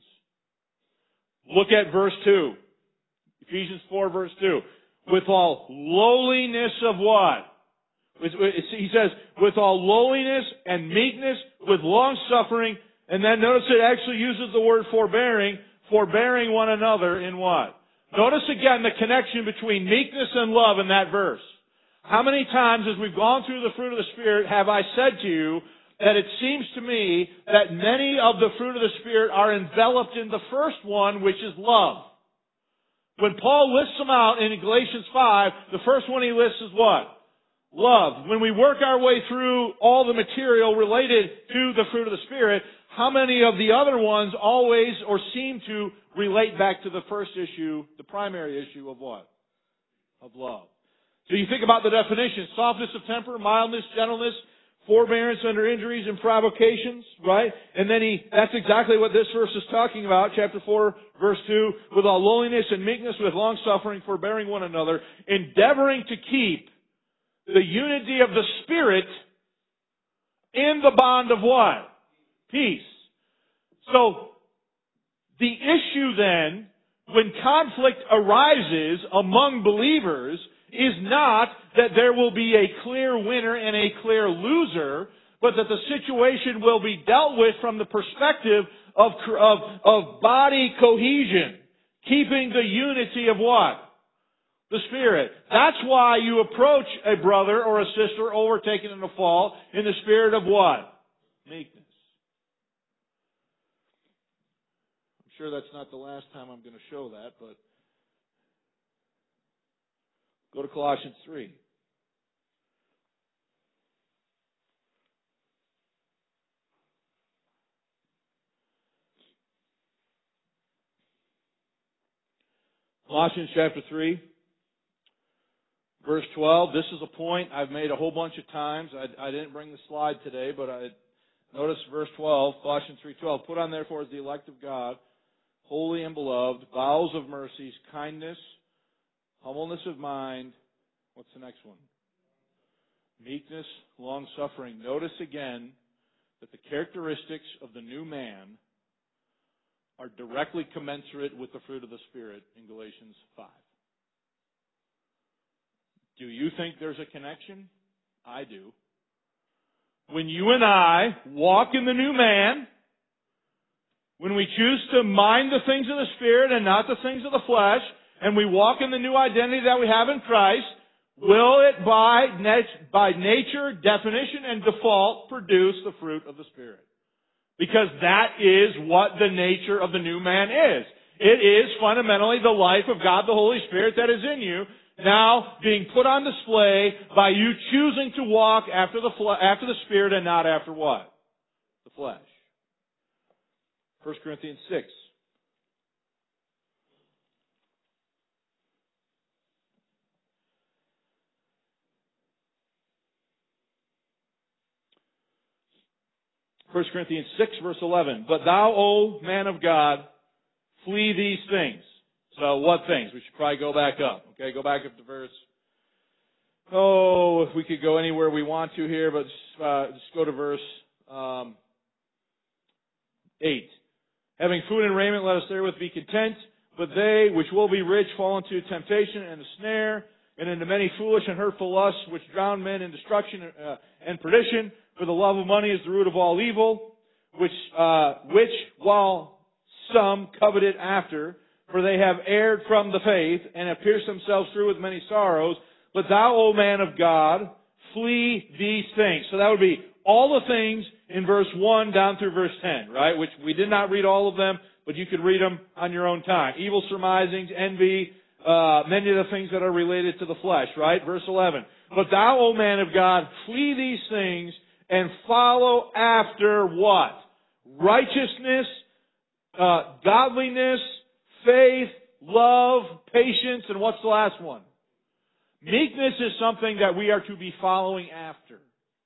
Look at verse two. Ephesians four, verse two. With all lowliness of what? He says, with all lowliness and meekness, with long suffering, and then notice it actually uses the word forbearing, forbearing one another in what? Notice again the connection between meekness and love in that verse. How many times as we've gone through the fruit of the Spirit have I said to you that it seems to me that many of the fruit of the Spirit are enveloped in the first one, which is love. When Paul lists them out in Galatians five, the first one he lists is what? Love. When we work our way through all the material related to the fruit of the Spirit, how many of the other ones always or seem to relate back to the first issue, the primary issue of what? Of love. So you think about the definition, softness of temper, mildness, gentleness, forbearance under injuries and provocations, right? And then he, that's exactly what this verse is talking about, chapter four, verse two, with all lowliness and meekness, with long suffering, forbearing one another, endeavoring to keep the unity of the Spirit in the bond of what? Peace. So, the issue then when conflict arises among believers is not that there will be a clear winner and a clear loser, but that the situation will be dealt with from the perspective of, of, of body cohesion, keeping the unity of what? The Spirit. That's why you approach a brother or a sister overtaken in a fault in the spirit of what? Meekness. I'm sure that's not the last time I'm going to show that, but go to Colossians three. Colossians chapter three, verse twelve. This is a point I've made a whole bunch of times. I, I didn't bring the slide today, but I notice verse twelve, Colossians three twelve. Put on therefore as the elect of God, holy and beloved, bowels of mercies, kindness, humbleness of mind. What's the next one? Meekness, long-suffering. Notice again that the characteristics of the new man are directly commensurate with the fruit of the Spirit in Galatians five. Do you think there's a connection? I do. When you and I walk in the new man, when we choose to mind the things of the Spirit and not the things of the flesh, and we walk in the new identity that we have in Christ, will it by, nat- by nature, definition, and default produce the fruit of the Spirit? Because that is what the nature of the new man is. It is fundamentally the life of God the Holy Spirit that is in you, now being put on display by you choosing to walk after the fle- after the Spirit and not after what? The flesh. First Corinthians six. First Corinthians six, verse eleven. But thou, O man of God, flee these things. So what things? We should probably go back up. Okay, go back up to verse. Oh, if we could go anywhere we want to here, but uh, just go to verse um, eight. Having food and raiment, let us therewith be content. But they which will be rich fall into temptation and a snare, and into many foolish and hurtful lusts, which drown men in destruction uh, and perdition. For the love of money is the root of all evil, which, uh, which while some coveted after, for they have erred from the faith, and have pierced themselves through with many sorrows. But thou, O man of God, flee these things. So that would be all the things in verse one down through verse ten, right? Which we did not read all of them, but you could read them on your own time. Evil surmisings, envy, uh, many of the things that are related to the flesh, right? Verse eleven. But thou, O man of God, flee these things, and follow after what? Righteousness, uh, godliness, faith, love, patience, and what's the last one? Meekness is something that we are to be following after.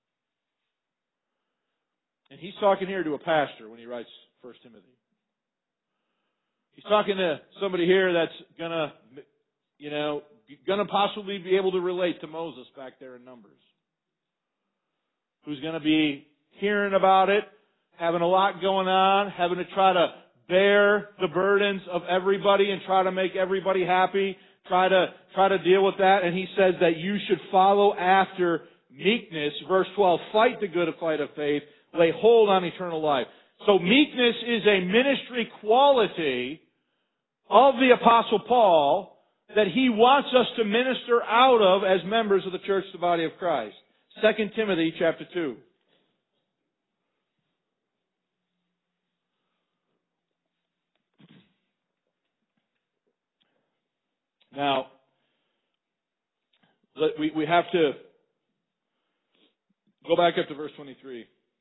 And he's talking here to a pastor when he writes First Timothy. He's talking to somebody here that's gonna, you know, gonna possibly be able to relate to Moses back there in Numbers. Who's going to be hearing about it, having a lot going on, having to try to bear the burdens of everybody and try to make everybody happy, try to try to deal with that. And he says that you should follow after meekness. Verse twelve, fight the good fight of faith, lay hold on eternal life. So meekness is a ministry quality of the Apostle Paul that he wants us to minister out of as members of the church, the body of Christ. Second Timothy chapter two. Now, let, we, we have to go back up to verse twenty-three.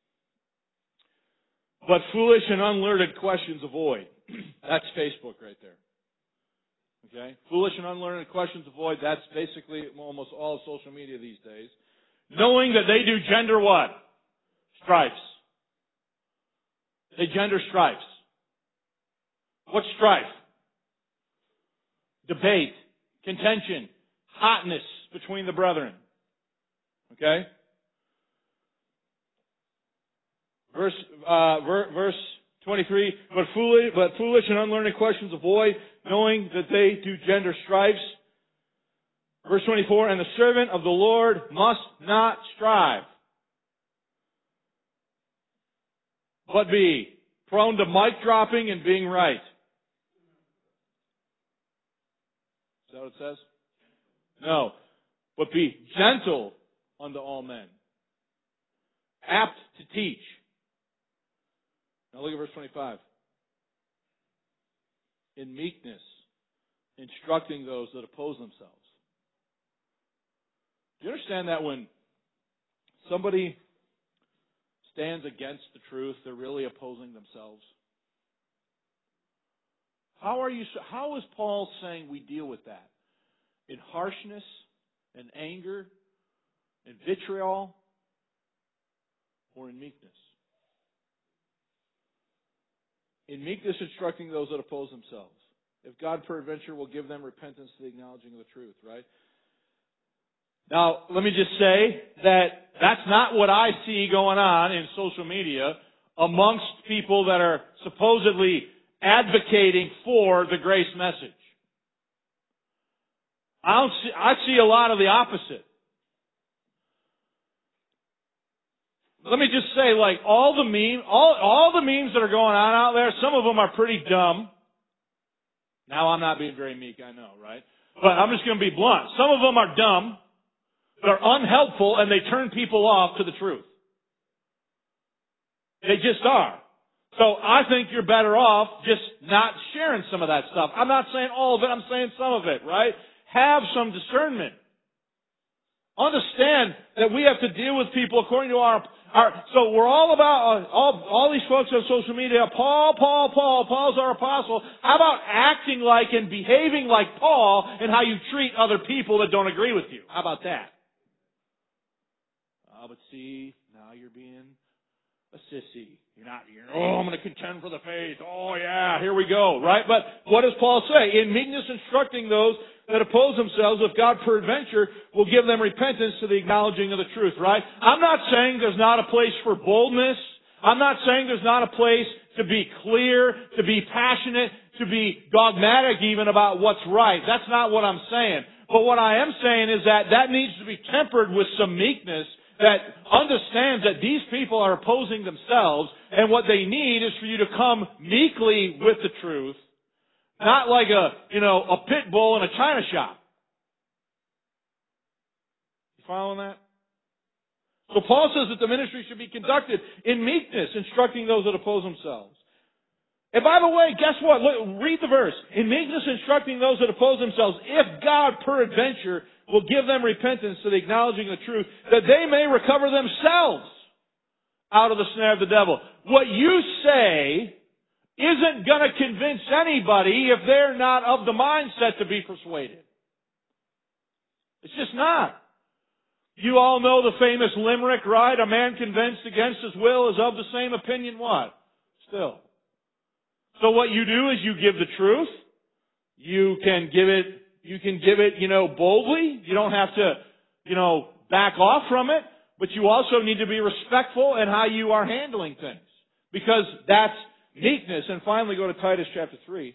But foolish and unlearned questions avoid. That's Facebook right there. Okay? Foolish and unlearned questions avoid. That's basically almost all of social media these days. Knowing that they do gender what? Strifes. They gender strifes. What's strife? Debate, contention, hotness between the brethren. Okay? Verse, uh, ver, verse twenty-three, but foolish, but foolish and unlearned questions avoid, knowing that they do gender strifes. Verse twenty-four, and the servant of the Lord must not strive, but be prone to mic dropping and being right. Is that what it says? No. But be gentle unto all men, apt to teach. Now look at verse twenty-five. In meekness, instructing those that oppose themselves. Do you understand that when somebody stands against the truth, they're really opposing themselves? How are you? How is Paul saying we deal with that? In harshness, in anger, in vitriol, or in meekness? In meekness, instructing those that oppose themselves. If God peradventure will give them repentance to the acknowledging of the truth, right? Now, let me just say that that's not what I see going on in social media amongst people that are supposedly advocating for the grace message. I don't see, I see a lot of the opposite. Let me just say, like, all the meme, all, all the memes that are going on out there, some of them are pretty dumb. Now, I'm not being very meek, I know, right? But I'm just going to be blunt. Some of them are dumb, they're unhelpful, and they turn people off to the truth. They just are. So I think you're better off just not sharing some of that stuff. I'm not saying all of it, I'm saying some of it, right? Have some discernment. Understand that we have to deal with people according to our, our so we're all about, uh, all, all these folks on social media, Paul, Paul, Paul, Paul's our apostle. How about acting like and behaving like Paul and how you treat other people that don't agree with you? How about that? Oh, but see, now you're being a sissy. You're not, you're, oh, I'm going to contend for the faith. Oh, yeah, here we go, right? But what does Paul say? In meekness instructing those that oppose themselves, if God peradventure will give them repentance to the acknowledging of the truth, right? I'm not saying there's not a place for boldness. I'm not saying there's not a place to be clear, to be passionate, to be dogmatic even about what's right. That's not what I'm saying. But what I am saying is that that needs to be tempered with some meekness that understands that these people are opposing themselves, and what they need is for you to come meekly with the truth, not like a, you know, a pit bull in a china shop. You following that? So Paul says that the ministry should be conducted in meekness, instructing those that oppose themselves. And by the way, guess what? Look, read the verse. In meekness instructing those that oppose themselves, if God peradventure will give them repentance to the acknowledging of the truth, that they may recover themselves out of the snare of the devil. What you say isn't going to convince anybody if they're not of the mindset to be persuaded. It's just not. You all know the famous limerick, right? A man convinced against his will is of the same opinion what? Still. So what you do is you give the truth. You can give it, you can give it, you know, boldly. You don't have to, you know, back off from it. But you also need to be respectful in how you are handling things. Because that's meekness. And finally, go to Titus chapter three.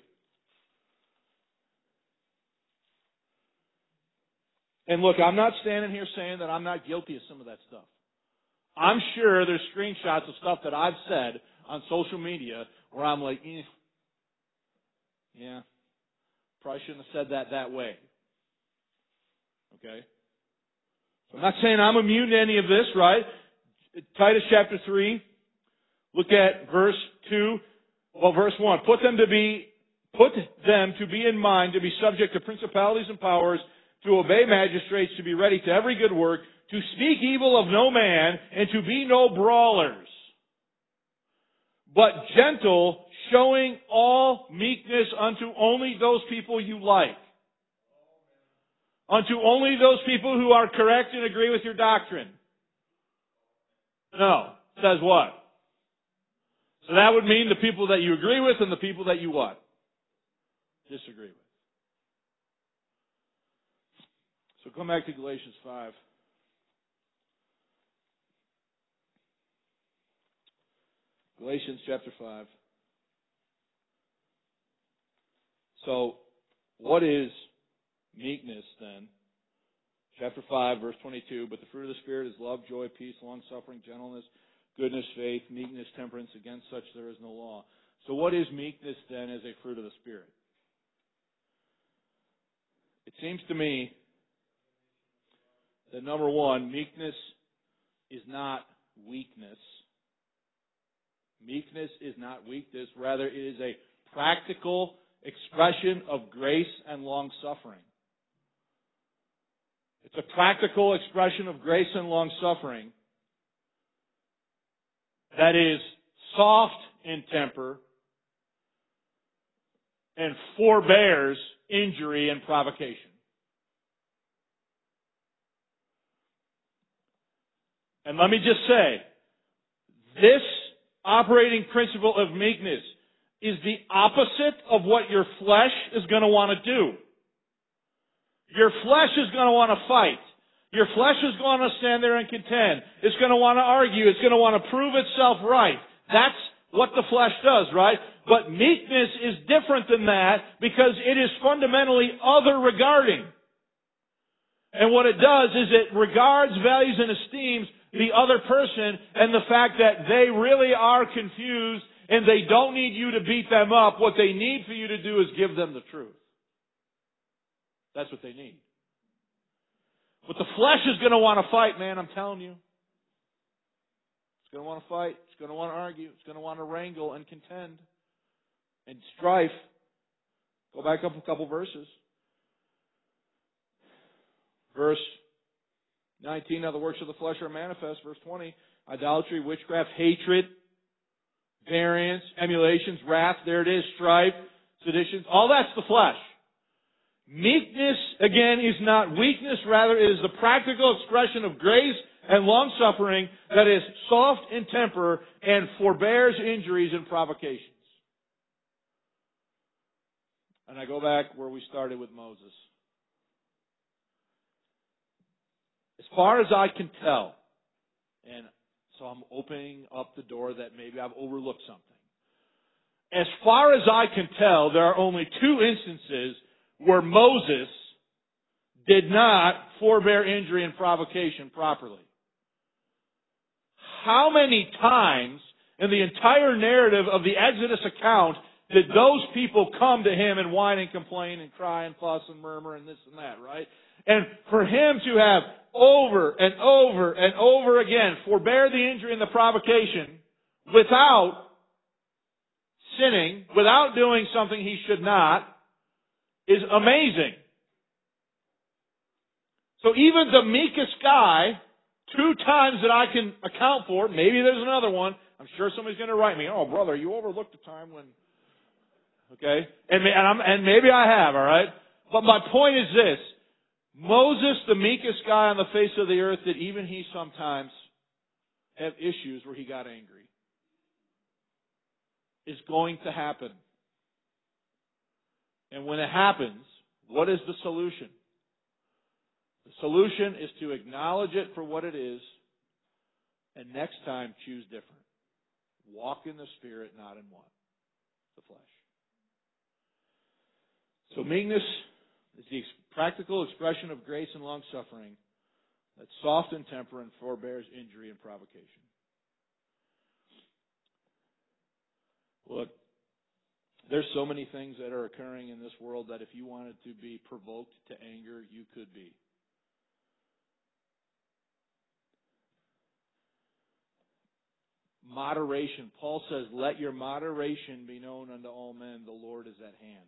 And look, I'm not standing here saying that I'm not guilty of some of that stuff. I'm sure there's screenshots of stuff that I've said on social media where I'm like, eh, yeah, probably shouldn't have said that that way. Okay? So I'm not saying I'm immune to any of this, right? Titus chapter three, look at verse two, well, verse one. Put them to be, put them to be in mind to be subject to principalities and powers, to obey magistrates, to be ready to every good work, to speak evil of no man, and to be no brawlers, but gentle, showing all meekness unto only those people you like. Unto only those people who are correct and agree with your doctrine. No. It says what? So that would mean the people that you agree with and the people that you what? Disagree with. So come back to Galatians five. Galatians chapter five. So, what is meekness then? Chapter five, verse twenty-two, but the fruit of the Spirit is love, joy, peace, long-suffering, gentleness, goodness, faith, meekness, temperance. Against such there is no law. So what is meekness then as a fruit of the Spirit? It seems to me that number one, meekness is not weakness. Meekness is not weakness. Rather, it is a practical expression of grace and long-suffering. It's a practical expression of grace and long-suffering that is soft in temper and forbears injury and provocation. And let me just say, this operating principle of meekness is the opposite of what your flesh is going to want to do. Your flesh is going to want to fight. Your flesh is going to stand there and contend. It's going to want to argue. It's going to want to prove itself right. That's what the flesh does, right? But meekness is different than that because it is fundamentally other regarding. And what it does is it regards, values, and esteems the other person and the fact that they really are confused and they don't need you to beat them up. What they need for you to do is give them the truth. That's what they need. But the flesh is going to want to fight, man, I'm telling you. It's going to want to fight. It's going to want to argue. It's going to want to wrangle and contend and strife. Go back up a couple verses. Verse nineteen, now the works of the flesh are manifest. Verse twenty, idolatry, witchcraft, hatred, variance, emulations, wrath, there it is, strife, seditions. All that's the flesh. Meekness, again, is not weakness. Rather, it is the practical expression of grace and long-suffering that is soft in temper and forbears injuries and provocations. And I go back where we started with Moses. As far as I can tell, and so I'm opening up the door that maybe I've overlooked something. As far as I can tell, there are only two instances where Moses did not forbear injury and provocation properly. How many times in the entire narrative of the Exodus account did those people come to him and whine and complain and cry and fuss and murmur and this and that, right? And for him to have over and over and over again forbear the injury and the provocation without sinning, without doing something he should not, is amazing. So even the meekest guy, two times that I can account for, maybe there's another one, I'm sure somebody's going to write me, oh brother, you overlooked a time when, okay? And, and, I'm, and maybe I have, all right? But my point is this, Moses, the meekest guy on the face of the earth, that even he sometimes have issues where he got angry. Is going to happen. And when it happens, what is the solution? The solution is to acknowledge it for what it is and next time choose different. Walk in the Spirit, not in what? The flesh. So meekness is the practical expression of grace and long-suffering that's soft in temper and forbears injury and provocation. Look, there's so many things that are occurring in this world that if you wanted to be provoked to anger, you could be. Moderation. Paul says, let your moderation be known unto all men. The Lord is at hand.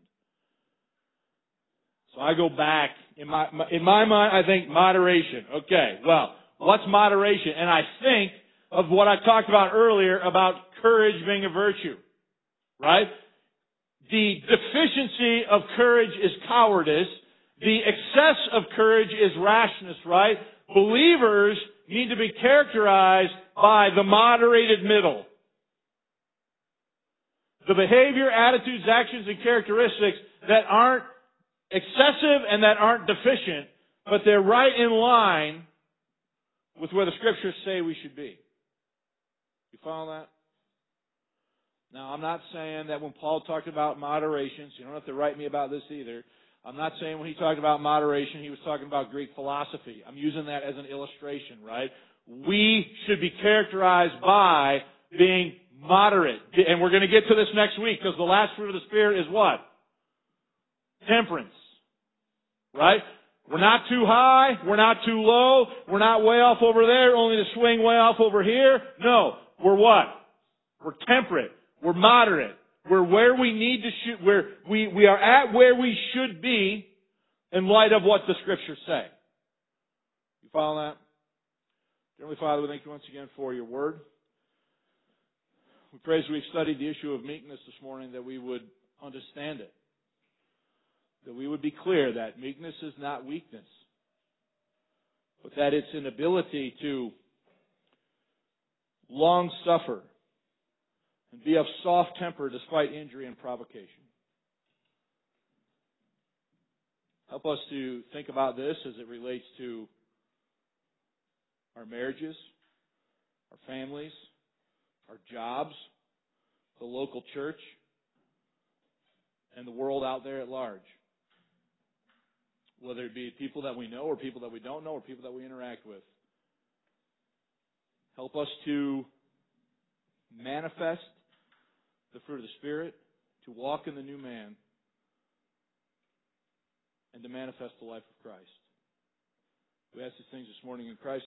So I go back. In my, in my mind, I think moderation. Okay, well, what's moderation? And I think of what I talked about earlier about courage being a virtue. Right? The deficiency of courage is cowardice. The excess of courage is rashness, right? Believers need to be characterized by the moderated middle. The behavior, attitudes, actions, and characteristics that aren't excessive and that aren't deficient, but they're right in line with where the Scriptures say we should be. You follow that? Now, I'm not saying that when Paul talked about moderation, so you don't have to write me about this either. I'm not saying when he talked about moderation, he was talking about Greek philosophy. I'm using that as an illustration, right? We should be characterized by being moderate. And we're going to get to this next week, because the last fruit of the Spirit is what? Temperance. Right? We're not too high. We're not too low. We're not way off over there, only to swing way off over here. No. We're what? We're temperate. We're moderate. We're where we need to shoot. Where we, we are at where we should be in light of what the Scriptures say. You follow that? Heavenly Father, we thank you once again for your word. We pray as we've studied the issue of meekness this morning that we would understand it. That we would be clear that meekness is not weakness, but that it's an ability to long suffer and be of soft temper despite injury and provocation. Help us to think about this as it relates to our marriages, our families, our jobs, the local church, and the world out there at large. Whether it be people that we know or people that we don't know or people that we interact with. Help us to manifest the fruit of the Spirit, to walk in the new man, and to manifest the life of Christ. We ask these things this morning in Christ.